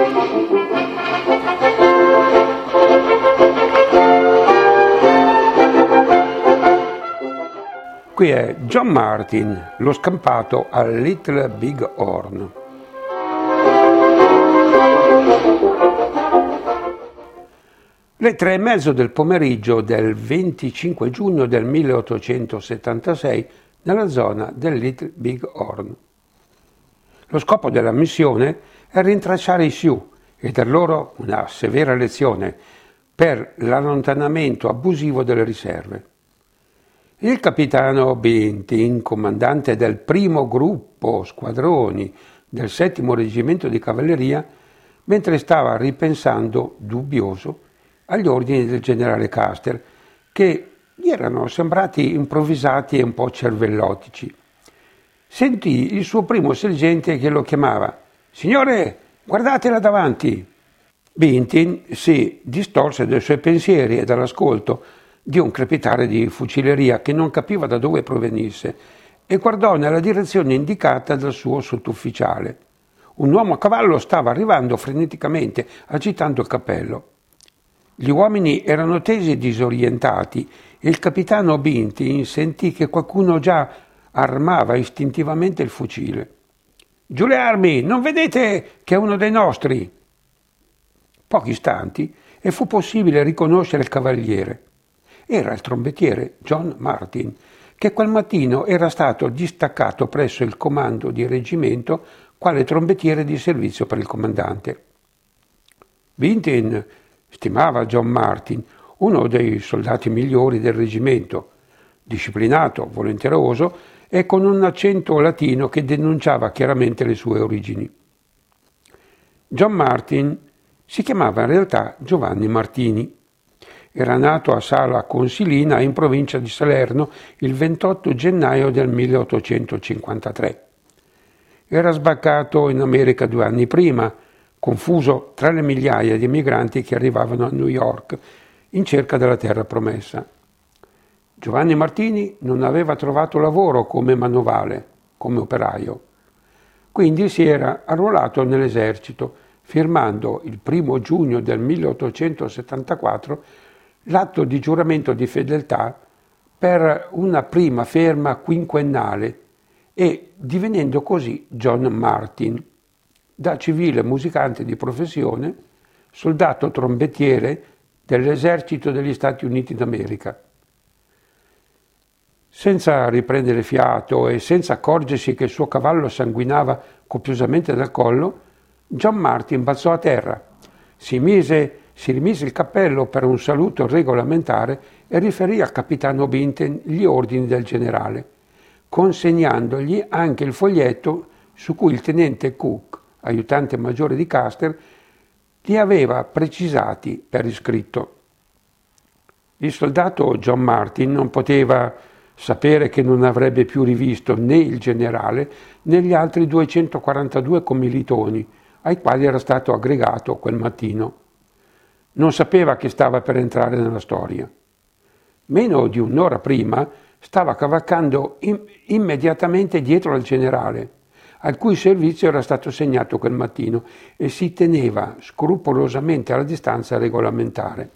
Qui è John Martyn, lo scampato al Little Big Horn. Le 3:30 del pomeriggio del 25 giugno del 1876 nella zona del Little Big Horn. Lo scopo della missione è rintracciare i Sioux e dar loro una severa lezione per l'allontanamento abusivo delle riserve. Il capitano Bentin, comandante del primo gruppo squadroni del 7° reggimento di cavalleria, mentre stava ripensando, dubbioso, agli ordini del generale Custer, che gli erano sembrati improvvisati e un po' cervellotici, sentì il suo primo sergente che lo chiamava: «Signore, guardatela davanti!» Bentin si distolse dai suoi pensieri e dall'ascolto di un crepitare di fucileria che non capiva da dove provenisse e guardò nella direzione indicata dal suo sottufficiale. Un uomo a cavallo stava arrivando freneticamente, agitando il cappello. Gli uomini erano tesi e disorientati e il capitano Bentin sentì che qualcuno già armava istintivamente il fucile. «Giù le armi! Non vedete che è uno dei nostri?» Pochi istanti e fu possibile riconoscere il cavaliere. Era il trombettiere John Martyn, che quel mattino era stato distaccato presso il comando di reggimento quale trombettiere di servizio per il comandante. Bentin stimava John Martyn, uno dei soldati migliori del reggimento, disciplinato, volenteroso e con un accento latino che denunciava chiaramente le sue origini. John Martyn si chiamava in realtà Giovanni Martini. Era nato a Sala Consilina, in provincia di Salerno, il 28 gennaio del 1853. Era sbarcato in America 2 anni prima, confuso tra le migliaia di emigranti che arrivavano a New York in cerca della terra promessa. Giovanni Martini non aveva trovato lavoro come manovale, come operaio. Quindi si era arruolato nell'esercito, firmando il 1 giugno del 1874 l'atto di giuramento di fedeltà per una prima ferma quinquennale e divenendo così John Martyn, da civile musicante di professione, soldato trombettiere dell'esercito degli Stati Uniti d'America. Senza riprendere fiato e senza accorgersi che il suo cavallo sanguinava copiosamente dal collo, John Martyn balzò a terra, si rimise il cappello per un saluto regolamentare e riferì al capitano Bentin gli ordini del generale, consegnandogli anche il foglietto su cui il tenente Cook, aiutante maggiore di Custer, li aveva precisati per iscritto. Il soldato John Martyn non poteva sapere che non avrebbe più rivisto né il generale né gli altri 242 commilitoni ai quali era stato aggregato quel mattino. Non sapeva che stava per entrare nella storia. Meno di un'ora prima stava cavalcando immediatamente dietro al generale, al cui servizio era stato segnato quel mattino, e si teneva scrupolosamente alla distanza regolamentare.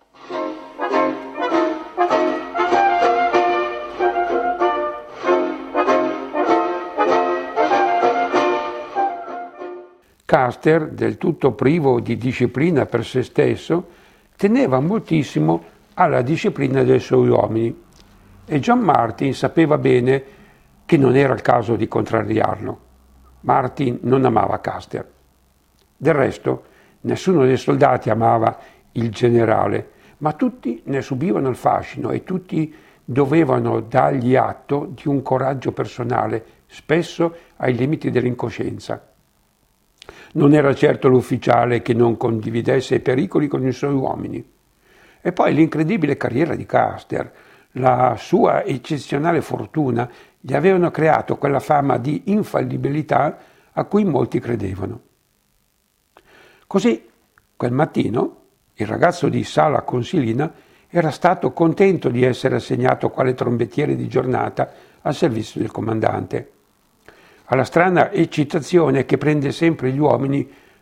Custer, del tutto privo di disciplina per se stesso, teneva moltissimo alla disciplina dei suoi uomini e John Martyn sapeva bene che non era il caso di contrariarlo. Martyn non amava Custer. Del resto, nessuno dei soldati amava il generale, ma tutti ne subivano il fascino e tutti dovevano dargli atto di un coraggio personale, spesso ai limiti dell'incoscienza. Non era certo l'ufficiale che non condividesse i pericoli con i suoi uomini. E poi l'incredibile carriera di Custer, la sua eccezionale fortuna gli avevano creato quella fama di infallibilità a cui molti credevano. Così, quel mattino, il ragazzo di Sala Consilina era stato contento di essere assegnato quale trombettiere di giornata al servizio del comandante. Alla strana eccitazione che prende sempre gli uomini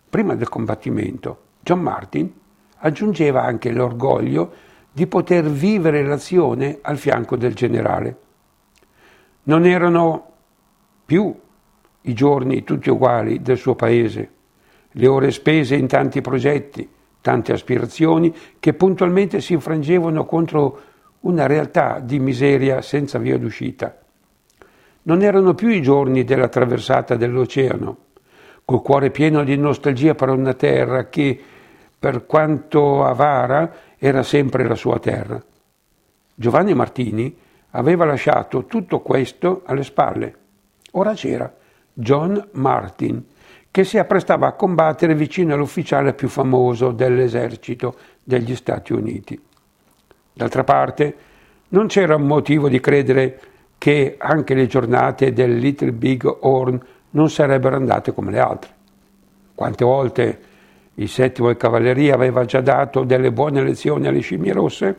prima del combattimento, John Martin aggiungeva anche l'orgoglio di poter vivere l'azione al fianco del generale. Non erano più i giorni tutti uguali del suo paese, le ore spese in tanti progetti, tante aspirazioni che puntualmente si infrangevano contro una realtà di miseria senza via d'uscita. Non erano più i giorni della traversata dell'oceano, col cuore pieno di nostalgia per una terra che, per quanto avara, era sempre la sua terra. Giovanni Martini aveva lasciato tutto questo alle spalle. Ora c'era John Martin, che si apprestava a combattere vicino all'ufficiale più famoso dell'esercito degli Stati Uniti. D'altra parte, non c'era un motivo di credere che anche le giornate del Little Big Horn non sarebbero andate come le altre. Quante volte il 7° Cavalleria aveva già dato delle buone lezioni alle scimmie rosse?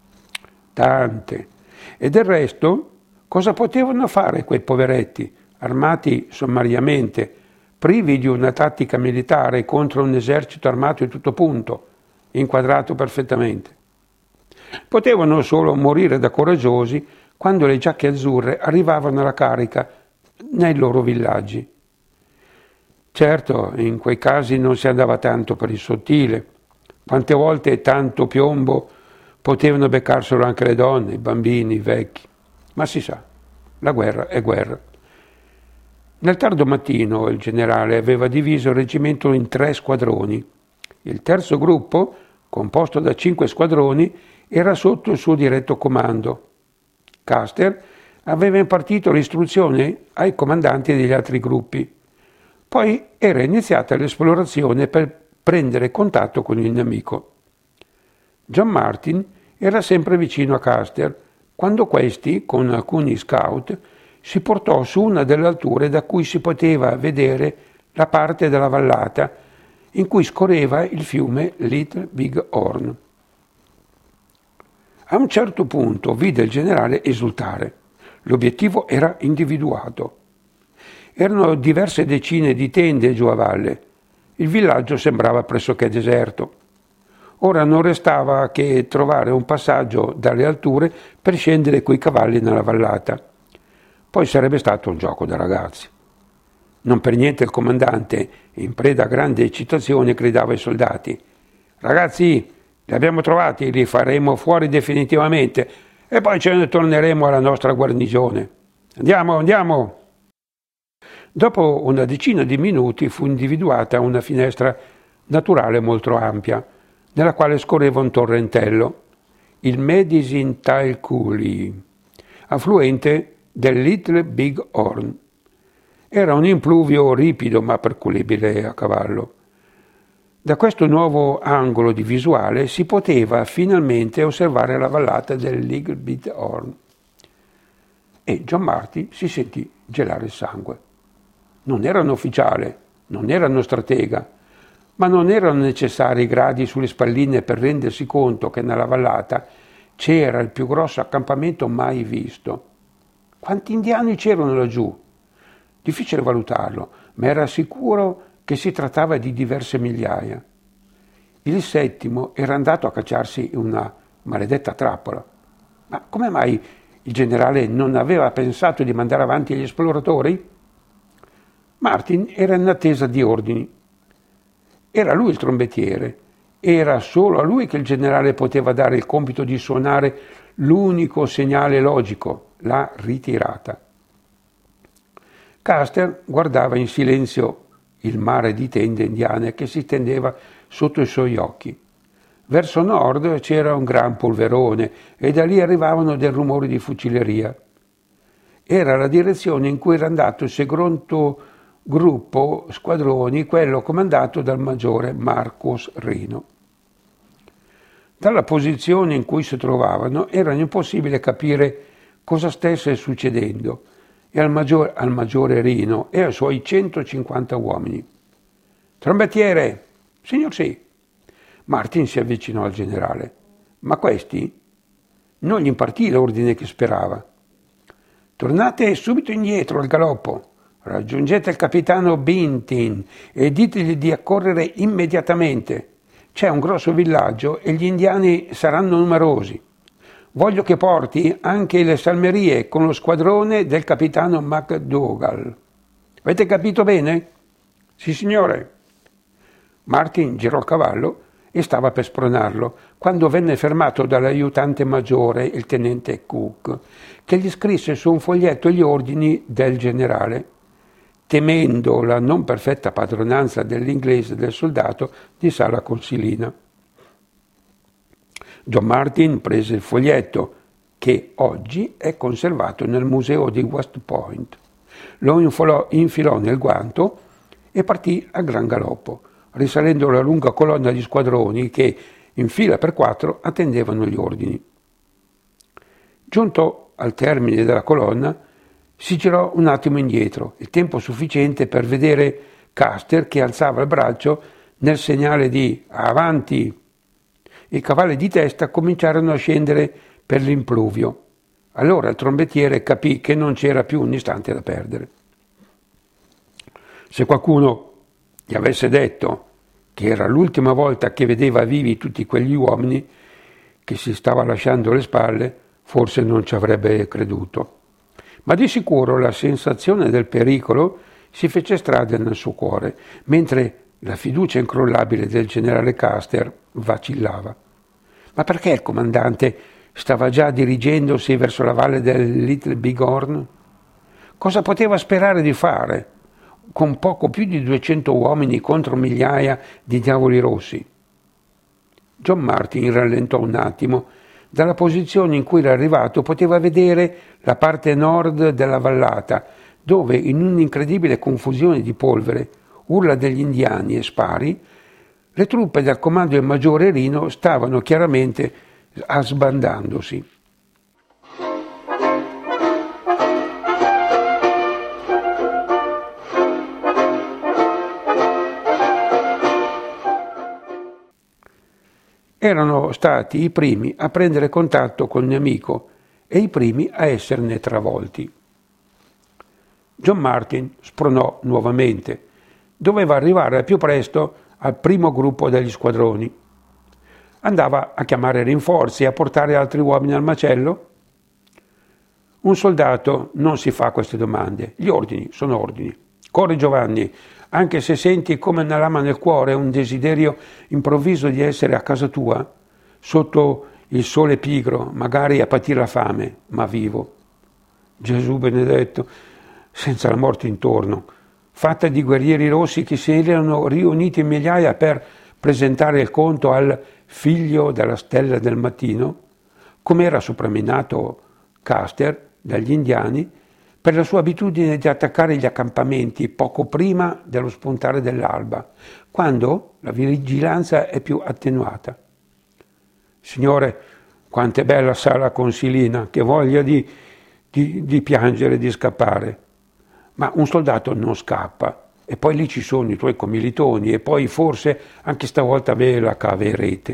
Tante. E del resto, cosa potevano fare quei poveretti, armati sommariamente, privi di una tattica militare contro un esercito armato di tutto punto, inquadrato perfettamente? Potevano solo morire da coraggiosi quando le giacche azzurre arrivavano alla carica nei loro villaggi. Certo, in quei casi non si andava tanto per il sottile. Quante volte tanto piombo potevano beccarselo anche le donne, i bambini, i vecchi. Ma si sa, la guerra è guerra. Nel tardo mattino il generale aveva diviso il reggimento in 3 squadroni. Il terzo gruppo, composto da 5 squadroni, era sotto il suo diretto comando. Custer aveva impartito l'istruzione ai comandanti degli altri gruppi. Poi era iniziata l'esplorazione per prendere contatto con il nemico. John Martin era sempre vicino a Custer quando questi, con alcuni scout, si portò su una delle alture da cui si poteva vedere la parte della vallata in cui scorreva il fiume Little Big Horn. A un certo punto vide il generale esultare. L'obiettivo era individuato. Erano diverse decine di tende giù a valle. Il villaggio sembrava pressoché deserto. Ora non restava che trovare un passaggio dalle alture per scendere coi cavalli nella vallata. Poi sarebbe stato un gioco da ragazzi. Non per niente il comandante, in preda a grande eccitazione, gridava ai soldati: «Ragazzi, li abbiamo trovati, li faremo fuori definitivamente e poi ce ne torneremo alla nostra guarnigione. Andiamo, andiamo!» Dopo una decina di minuti fu individuata una finestra naturale molto ampia, nella quale scorreva un torrentello, il Medicine Tail Coulee, affluente del Little Big Horn. Era un impluvio ripido ma percorribile a cavallo. Da questo nuovo angolo di visuale si poteva finalmente osservare la vallata del Little Big Horn. E John Martin si sentì gelare il sangue. Non era un ufficiale, non era uno stratega, ma non erano necessari gradi sulle spalline per rendersi conto che nella vallata c'era il più grosso accampamento mai visto. Quanti indiani c'erano laggiù? Difficile valutarlo, ma era sicuro che si trattava di diverse migliaia. Il 7° era andato a cacciarsi una maledetta trappola. Ma come mai il generale non aveva pensato di mandare avanti gli esploratori? Martin era in attesa di ordini. Era lui il trombettiere. Era solo a lui che il generale poteva dare il compito di suonare l'unico segnale logico, la ritirata. Custer guardava in silenzio il mare di tende indiane che si tendeva sotto i suoi occhi. Verso nord c'era un gran polverone e da lì arrivavano dei rumori di fucilleria. Era la direzione in cui era andato il secondo gruppo squadroni, quello comandato dal maggiore Marcus Reno. Dalla posizione in cui si trovavano era impossibile capire cosa stesse succedendo e al maggiore Reno e ai suoi 150 uomini. «Trombettiere!» «Signor sì!» Martin si avvicinò al generale. Ma questi non gli impartì l'ordine che sperava. «Tornate subito indietro al galoppo. Raggiungete il capitano Bintin e ditegli di accorrere immediatamente. C'è un grosso villaggio e gli indiani saranno numerosi. Voglio che porti anche le salmerie con lo squadrone del capitano McDougall. Avete capito bene? Sì, signore. Martin girò il cavallo e stava per spronarlo, quando venne fermato dall'aiutante maggiore, il tenente Cook, che gli scrisse su un foglietto gli ordini del generale, temendo la non perfetta padronanza dell'inglese del soldato di Sala Consilina. John Martin prese il foglietto, che oggi è conservato nel museo di West Point, lo infilò nel guanto e partì a gran galoppo, risalendo la lunga colonna di squadroni che, in fila per 4, attendevano gli ordini. Giunto al termine della colonna, si girò un attimo indietro, il tempo sufficiente per vedere Custer che alzava il braccio nel segnale di avanti. I cavalli di testa cominciarono a scendere per l'impluvio. Allora il trombettiere capì che non c'era più un istante da perdere. Se qualcuno gli avesse detto che era l'ultima volta che vedeva vivi tutti quegli uomini che si stava lasciando alle spalle, forse non ci avrebbe creduto. Ma di sicuro la sensazione del pericolo si fece strada nel suo cuore, mentre la fiducia incrollabile del generale Custer vacillava. Ma perché il comandante stava già dirigendosi verso la valle del Little Big Horn? Cosa poteva sperare di fare con poco più di 200 uomini contro migliaia di diavoli rossi? John Martin rallentò un attimo. Dalla posizione in cui era arrivato poteva vedere la parte nord della vallata, dove in un'incredibile confusione di polvere, urla degli indiani e spari, le truppe del comando del maggiore Rino stavano chiaramente sbandandosi. Erano stati i primi a prendere contatto col nemico e i primi a esserne travolti. John Martin spronò nuovamente. Doveva arrivare al più presto al primo gruppo degli squadroni. Andava a chiamare rinforzi e a portare altri uomini al macello? Un soldato non si fa queste domande. Gli ordini sono ordini. Corri, Giovanni, anche se senti come una lama nel cuore un desiderio improvviso di essere a casa tua, sotto il sole pigro, magari a patire la fame, ma vivo. Gesù benedetto, senza la morte intorno, fatta di guerrieri rossi che si erano riuniti in migliaia per presentare il conto al figlio della stella del mattino, come era soprannominato Custer dagli indiani, per la sua abitudine di attaccare gli accampamenti poco prima dello spuntare dell'alba, quando la vigilanza è più attenuata. Signore, quanto è bella Sala Consilina, che voglia di piangere, di scappare. Ma un soldato non scappa, e poi lì ci sono i tuoi commilitoni, e poi forse anche stavolta ve la caverete.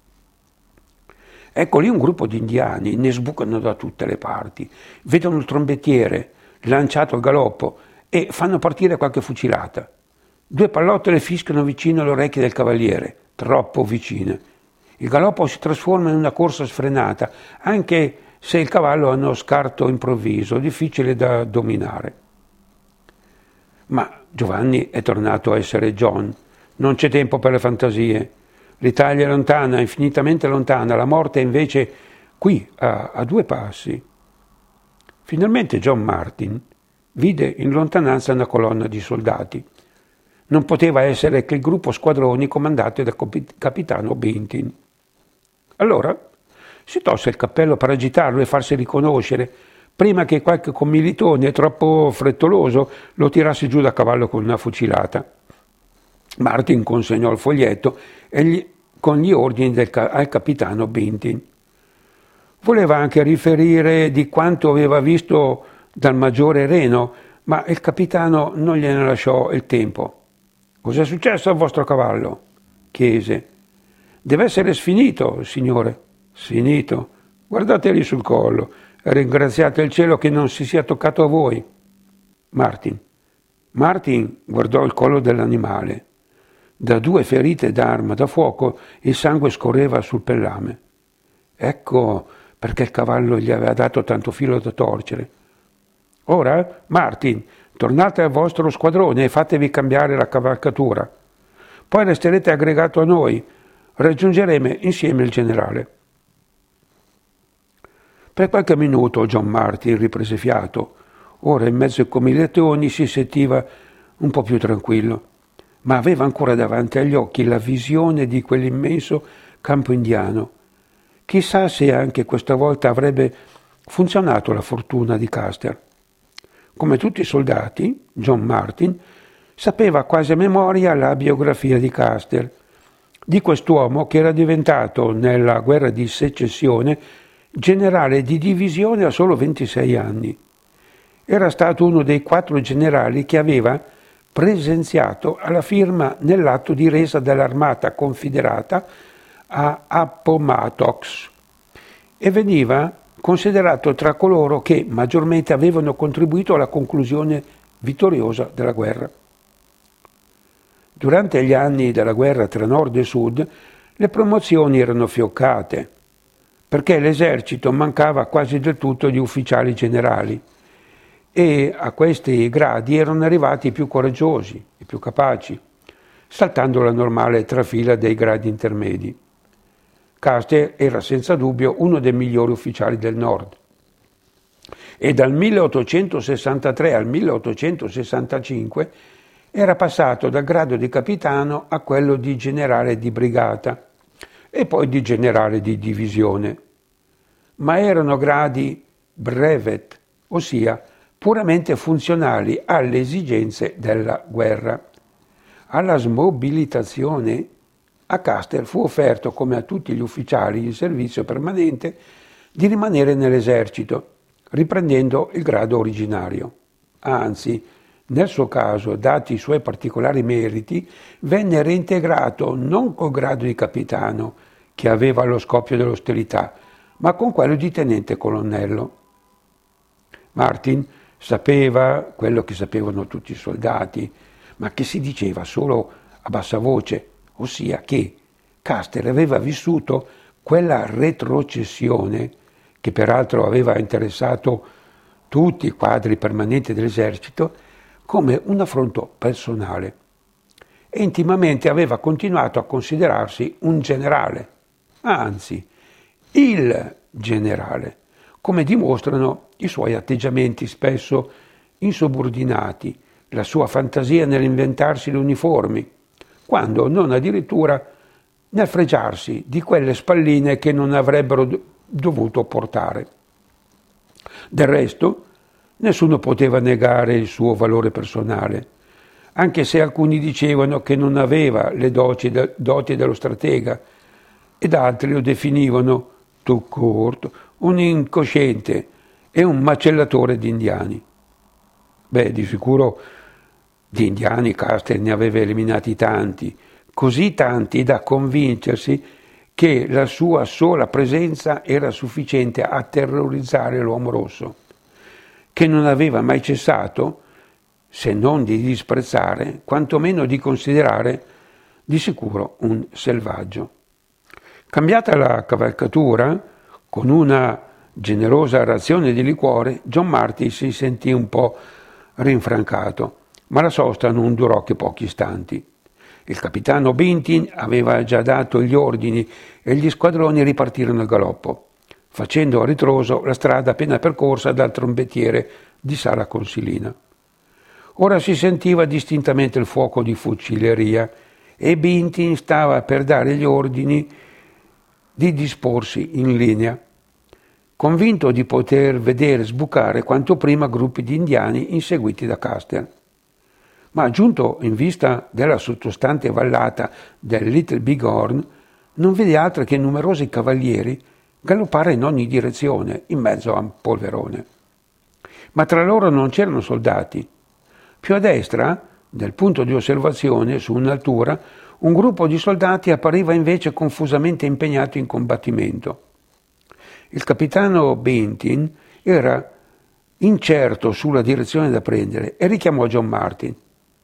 Ecco lì un gruppo di indiani, ne sbucano da tutte le parti, vedono il trombettiere lanciato al galoppo e fanno partire qualche fucilata. 2 pallottole fischiano vicino alle orecchie del cavaliere, troppo vicine. Il galoppo si trasforma in una corsa sfrenata, anche se il cavallo ha uno scarto improvviso, difficile da dominare. Ma Giovanni è tornato a essere John. Non c'è tempo per le fantasie. L'Italia è lontana, infinitamente lontana, la morte è invece qui, a 2 passi. Finalmente John Martin vide in lontananza una colonna di soldati. Non poteva essere che il gruppo squadroni comandato dal capitano Bintin. Allora si tolse il cappello per agitarlo e farsi riconoscere, prima che qualche commilitone troppo frettoloso lo tirasse giù da cavallo con una fucilata. Martin consegnò il foglietto con gli ordini al capitano Bintin. Voleva anche riferire di quanto aveva visto dal maggiore Reno, ma il capitano non gliene lasciò il tempo. «Cos'è successo al vostro cavallo?» chiese. «Deve essere sfinito, signore». «Sfinito? Guardateli sul collo e ringraziate il cielo che non si sia toccato a voi». Martin Martin guardò il collo dell'animale. Da 2 ferite d'arma da fuoco il sangue scorreva sul pellame. Ecco perché il cavallo gli aveva dato tanto filo da torcere. Ora, Martin, tornate al vostro squadrone e fatevi cambiare la cavalcatura. Poi resterete aggregato a noi. Raggiungeremo insieme il generale. Per qualche minuto John Martin riprese fiato. Ora in mezzo ai comigliattoni si sentiva un po' più tranquillo, ma aveva ancora davanti agli occhi la visione di quell'immenso campo indiano. Chissà se anche questa volta avrebbe funzionato la fortuna di Custer. Come tutti i soldati, John Martin sapeva quasi a memoria la biografia di Custer, di quest'uomo che era diventato nella guerra di secessione generale di divisione a solo 26 anni. Era stato uno dei 4 generali che aveva presenziato alla firma nell'atto di resa dell'armata confederata a Appomattox e veniva considerato tra coloro che maggiormente avevano contribuito alla conclusione vittoriosa della guerra. Durante gli anni della guerra tra nord e sud le promozioni erano fioccate, perché l'esercito mancava quasi del tutto di ufficiali generali e a questi gradi erano arrivati i più coraggiosi, i più capaci, saltando la normale trafila dei gradi intermedi. Custer era senza dubbio uno dei migliori ufficiali del nord e dal 1863 al 1865 era passato dal grado di capitano a quello di generale di brigata e poi di generale di divisione. Ma erano gradi brevet, ossia puramente funzionali alle esigenze della guerra. Alla smobilitazione a Custer fu offerto, come a tutti gli ufficiali in servizio permanente, di rimanere nell'esercito, riprendendo il grado originario. Anzi, nel suo caso, dati i suoi particolari meriti, venne reintegrato non col grado di capitano, che aveva allo scoppio dell'ostilità, ma con quello di tenente colonnello. Martin sapeva quello che sapevano tutti i soldati, ma che si diceva solo a bassa voce, ossia che Custer aveva vissuto quella retrocessione, che peraltro aveva interessato tutti i quadri permanenti dell'esercito, come un affronto personale. E intimamente aveva continuato a considerarsi un generale, anzi, il generale, come dimostrano i suoi atteggiamenti spesso insubordinati, la sua fantasia nell'inventarsi le uniformi, quando non addirittura nel fregiarsi di quelle spalline che non avrebbero dovuto portare. Del resto, nessuno poteva negare il suo valore personale, anche se alcuni dicevano che non aveva le doti dello stratega ed altri lo definivano, tout court, un incosciente e un macellatore di indiani. Di sicuro di indiani Custer ne aveva eliminati tanti, così tanti da convincersi che la sua sola presenza era sufficiente a terrorizzare l'uomo rosso, che non aveva mai cessato, se non di disprezzare, quantomeno di considerare di sicuro un selvaggio. Cambiata la cavalcatura, con una generosa razione di liquore, John Martin si sentì un po' rinfrancato, ma la sosta non durò che pochi istanti. Il capitano Bintin aveva già dato gli ordini e gli squadroni ripartirono al galoppo, facendo a ritroso la strada appena percorsa dal trombettiere di Sala Consilina. Ora si sentiva distintamente il fuoco di fucileria e Bintin stava per dare gli ordini di disporsi in linea, convinto di poter vedere sbucare quanto prima gruppi di indiani inseguiti da Custer. Ma giunto in vista della sottostante vallata del Little Big Horn, non vide altro che numerosi cavalieri galoppare in ogni direzione in mezzo a un polverone. Ma tra loro non c'erano soldati. Più a destra, nel punto di osservazione, su un'altura, un gruppo di soldati appariva invece confusamente impegnato in combattimento. Il capitano Bintin era incerto sulla direzione da prendere e richiamò John Martin.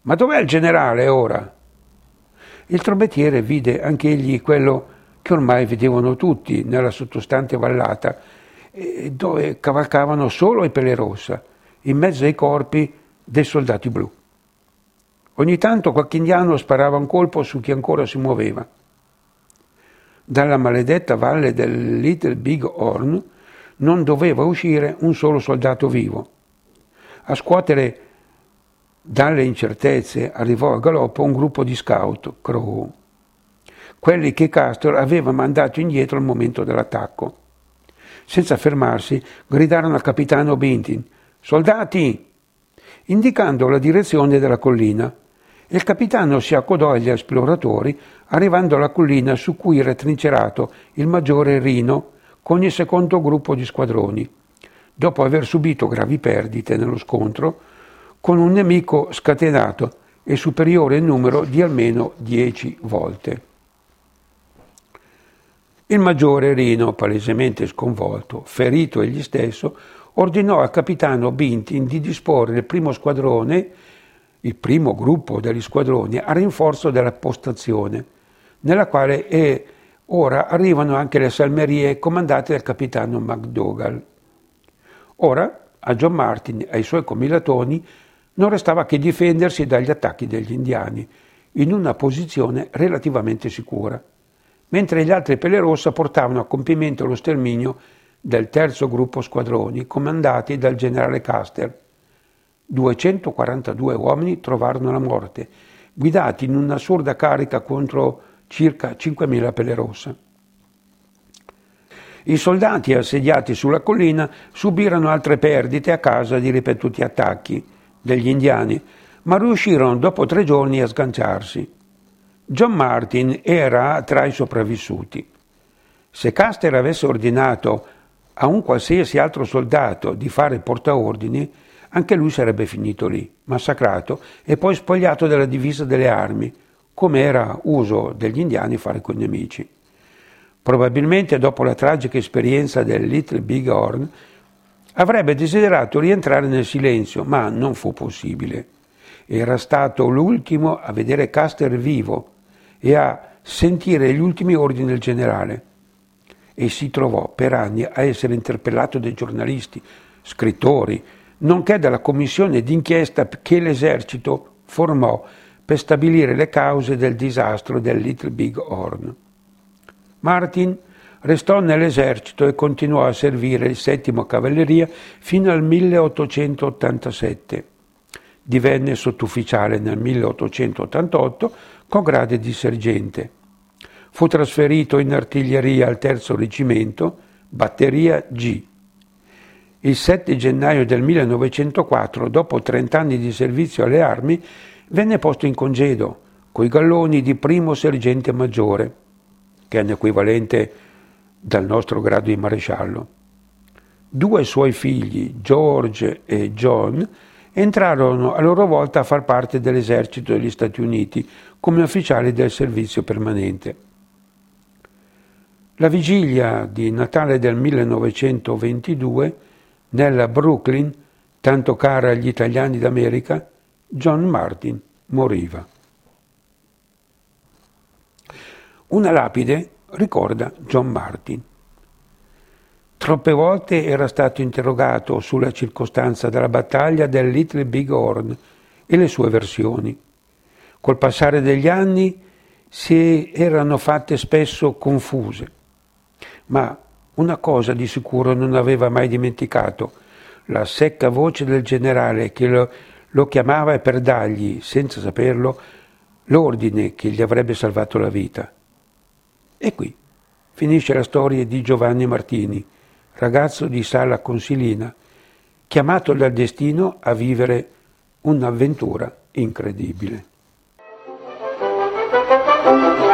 Ma dov'è il generale ora? Il trombettiere vide anch'egli quello che ormai vedevano tutti nella sottostante vallata, dove cavalcavano solo i Pelle Rossa, in mezzo ai corpi dei soldati blu. Ogni tanto qualche indiano sparava un colpo su chi ancora si muoveva. Dalla maledetta valle del Little Big Horn non doveva uscire un solo soldato vivo. A scuotere dalle incertezze arrivò a galoppo un gruppo di scout, Crow, quelli che Custer aveva mandato indietro al momento dell'attacco. Senza fermarsi, gridarono al capitano Bintin: «Soldati!», indicando la direzione della collina. Il capitano si accodò agli esploratori, arrivando alla collina su cui era trincerato il maggiore Rino con il secondo gruppo di squadroni, dopo aver subito gravi perdite nello scontro con un nemico scatenato e superiore in numero di almeno 10 volte. Il maggiore Rino, palesemente sconvolto, ferito egli stesso, ordinò al capitano Bintin di disporre il primo squadrone, il primo gruppo degli squadroni, a rinforzo della postazione, nella quale ora arrivano anche le salmerie comandate dal capitano McDougall. Ora, a John Martin e ai suoi comilatoni non restava che difendersi dagli attacchi degli indiani, in una posizione relativamente sicura, mentre gli altri Pelle Rossa portavano a compimento lo sterminio del terzo gruppo squadroni, comandati dal generale Custer. 242 uomini trovarono la morte, guidati in un'assurda carica contro circa 5.000 Pelle Rossa. I soldati assediati sulla collina subirono altre perdite a causa di ripetuti attacchi degli indiani, ma riuscirono dopo 3 giorni a sganciarsi. John Martin era tra i sopravvissuti. Se Custer avesse ordinato a un qualsiasi altro soldato di fare portaordini, anche lui sarebbe finito lì, massacrato e poi spogliato della divisa delle armi, come era uso degli indiani fare con i nemici. Probabilmente, dopo la tragica esperienza del Little Big Horn, avrebbe desiderato rientrare nel silenzio, ma non fu possibile. Era stato l'ultimo a vedere Custer vivo e a sentire gli ultimi ordini del generale, e si trovò per anni a essere interpellato dai giornalisti, scrittori, nonché dalla commissione d'inchiesta che l'esercito formò per stabilire le cause del disastro del Little Big Horn. Martin restò nell'esercito e continuò a servire il 7° Cavalleria fino al 1887. Divenne sottufficiale nel 1888 con grado di sergente. Fu trasferito in artiglieria al 3° Reggimento, batteria G. Il 7 gennaio del 1904, dopo 30 anni di servizio alle armi, venne posto in congedo coi galloni di 1° sergente maggiore, che è un equivalente dal nostro grado di maresciallo. 2 suoi figli, George e John, entrarono a loro volta a far parte dell'esercito degli Stati Uniti come ufficiali del servizio permanente. La vigilia di Natale del 1922, nella Brooklyn, tanto cara agli italiani d'America, John Martin moriva. Una lapide ricorda John Martin. Troppe volte era stato interrogato sulla circostanza della battaglia del Little Big Horn e le sue versioni. Col passare degli anni si erano fatte spesso confuse, ma una cosa di sicuro non aveva mai dimenticato: la secca voce del generale che lo chiamava per dargli, senza saperlo, l'ordine che gli avrebbe salvato la vita. E qui finisce la storia di Giovanni Martini, ragazzo di Sala Consilina, chiamato dal destino a vivere un'avventura incredibile.